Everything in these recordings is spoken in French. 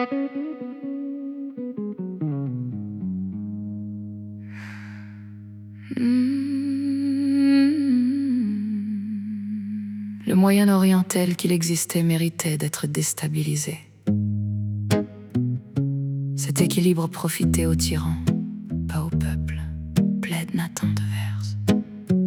Le Moyen-Orient tel qu'il existait méritait d'être déstabilisé. Cet équilibre profitait aux tyrans, pas au peuple, plaide Nathan Devers.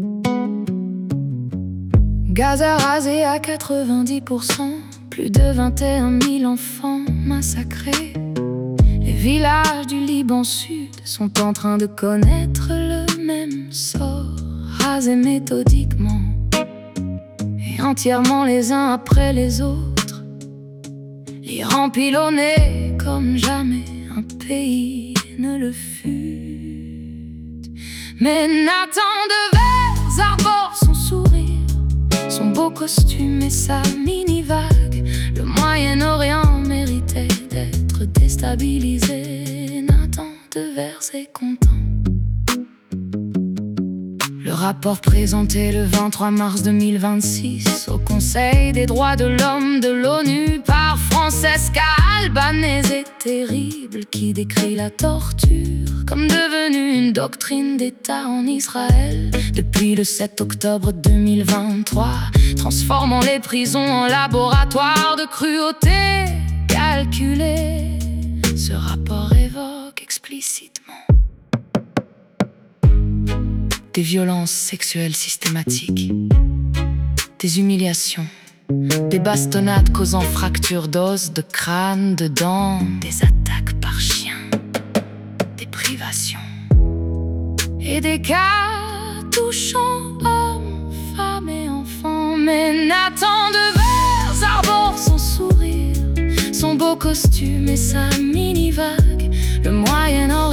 Gaza rasé à 90%, plus de 21 000 enfants massacrés. Les villages du Liban Sud sont en train de connaître le même sort, rasés méthodiquement et entièrement les uns après les autres. L'Iran pilonné comme jamais un pays ne le fut. Mais Nathan Devers arbore son sourire, son beau costume et sa mini-vague. Le Moyen-Orient méritait d'être déstabilisé. Nathan Devers est content. Le rapport présenté le 23 mars 2026 au Conseil des droits de l'homme de l'ONU par Francesca Albanese est terrible, qui décrit la torture comme devenue une doctrine d'État en Israël depuis le 7 octobre 2023, transformant les prisons en laboratoires de cruauté calculée. Ce rapport évoque explicitement des violences sexuelles systématiques, des humiliations, des bastonnades causant fractures d'os, de crâne, de dents, des attaques par chien, des privations et des cas touchant hommes, femmes et enfants. Mais Nathan Devers arbore son sourire, son beau costume et sa mini-vague. Le Moyen-Orient